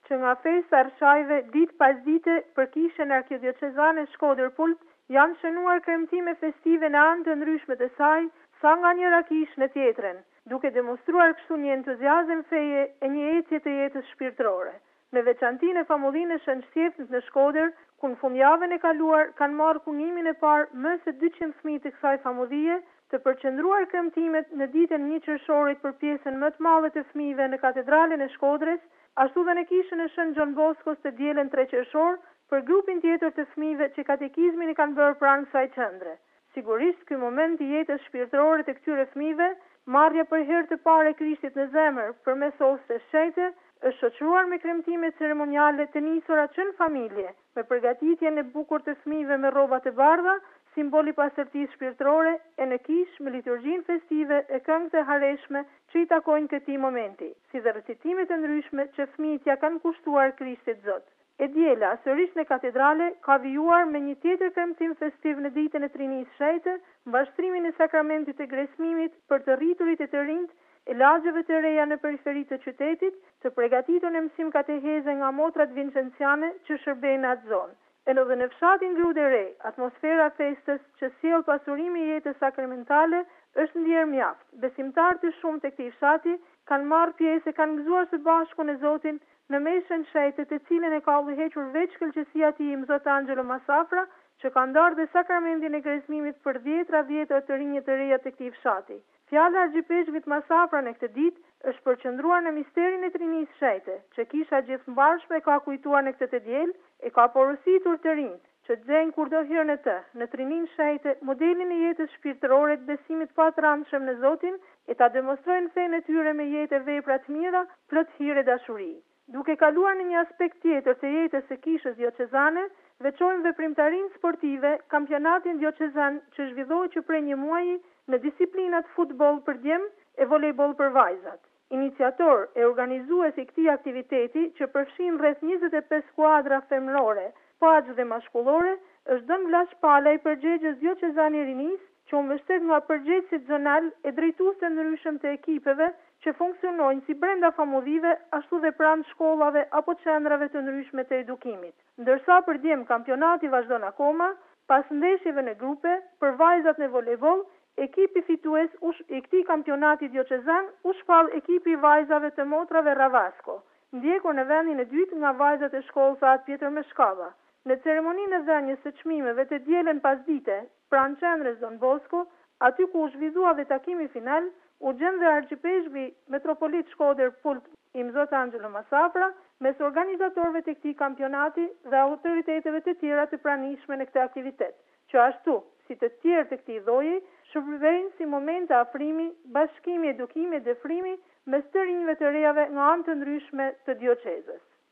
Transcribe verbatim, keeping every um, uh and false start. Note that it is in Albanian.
që nga festa Arshajve ditë pas dite për kishën arkidiocezane Shkodër Pult janë shënuar kremtime festive në anë të ndryshme të saj, sa nga njëra kishë në tjetrën, duke demonstruar kështu një entuziazëm feje e një ecje të jetës shpirtërore. Në veçanti në famullinë e Shën Shqeptit në Shkodër, ku në fundjavën e kaluar kanë marrë punimin e parë më se dyqind fëmijë të kësaj famullie, të përqendruar kremtimet në ditën një qershorit për pjesën më të madhe të fëmijëve në katedralen e Shkodrës, ashtu dhe në kishën e Shën Gjon Boskos të dielën tre qershor për grupin tjetër të fëmijëve që katekizmin i kanë bërë pranë kësaj qendre. Sigurisht, ky moment i jetës shpirtërore të këtyre fëmijëve, marrja për herë të parë e Krishtit në zemër përmes hostës së shenjtë, është shoqëruar me kremtime ceremoniale të nisura që në familje, me përgatitjen e bukur të fëmijëve me rroba të bardha, simboli pastërtisë shpirtërore, e në kishë me liturgjinë festive e këngët e hareshme që i takojnë këtij momenti, si dhe recitimet e ndryshme që fëmijët ja kanë kushtuar Krishtit Zot. E diela, sërish në katedrale, ka vijuar me një tjetër kremtim festiv në ditën e Trinisë Shejtë, mbashtrimin e sakramentit të gresmimit për të rriturit e të rinjt, e lagjeve të reja në periferi të qytetit, të përgatitur në mësim kateheze nga motrat vincenciane që shërbejnë në atë zonë. E edhe në fshatin Grude Re, atmosfera festës që sjell pasurimi i jetës sakramentale është ndjerë mjaft. Besimtarë të shumë të këtij fshati kanë marrë pjesë e kanë gëzuar së bashku në Zotin në meshën shejtë, të cilën e ka udhëhequr veç këlqësia e tij Zot Angelo Masafra, që ka ndarë dhe sakramentin e gresmimit për dhjetra vjetër të rinjë të reja të këtij fshati. Fjala e Argjipeshvit Masafra në këtë ditë është përqendruar në misterin e Trinisë Shejtë, që kisha gjithëmbarshme ka kujtuar në këtë të diel, e ka porositur të rinjt që xejnë kurdo hyrë në të, në Trininë Shejtë, modelin e jetës shpirtërore të besimit pa të randshëm në Zotin, e ta demonstrojnë fenë e tyre me jetë e vepra të mira, plot hire dashuri. Duke kaluar në një aspekt tjetër të jetës së kishës diocezane, veçojmë veprimtarinë sportive, kampionatin diocezan që zhvillohet që prej një muaji në disiplinat futboll për djem e volejboll për vajzat. Iniciator e organizues i këtij aktiviteti, që përfshin rreth njëzet e pesë skuadra femërore, paqë dhe mashkullore, është Don Vllaç Palaj, përgjegjës diocezan i rinisë, që u mbështet nga përgjegjësit zonal e drejtues të ndryshëm të ekipeve që funksionojnë si brenda famullive, ashtu dhe pranë shkollave apo qendrave të ndryshme të edukimit. Ndërsa për djem kampionati vazhdon akoma, pas ndeshjeve në grupe, për vajzat në volejboll, ekipi fitues i këtij kampionati diocezan u shpall ekipi i vajzave të motrave Ravasko, ndjekur në vendin e dytë nga vajzat e shkollës Atë Pjetër Meshkava. Në ceremoninë e dhënies së çmimeve të dielën pasdite, pranë qendrës Don Bosco, aty ku u zhvillua dhe takimi final, u gjen dhe argjipeshvi metropolit Shkodër Pult i Zot Angelo Masafra, mes organizatorëve të këtij kampionati dhe autoriteteve të tjera të pranishme në këtë aktivitet, që ashtu si të tjerë të këtij lloji shërbejnë si moment të afrimi, bashkimi, edukimi dhe frimi mes të rinjve të rejave nga anë të ndryshme të diocezës.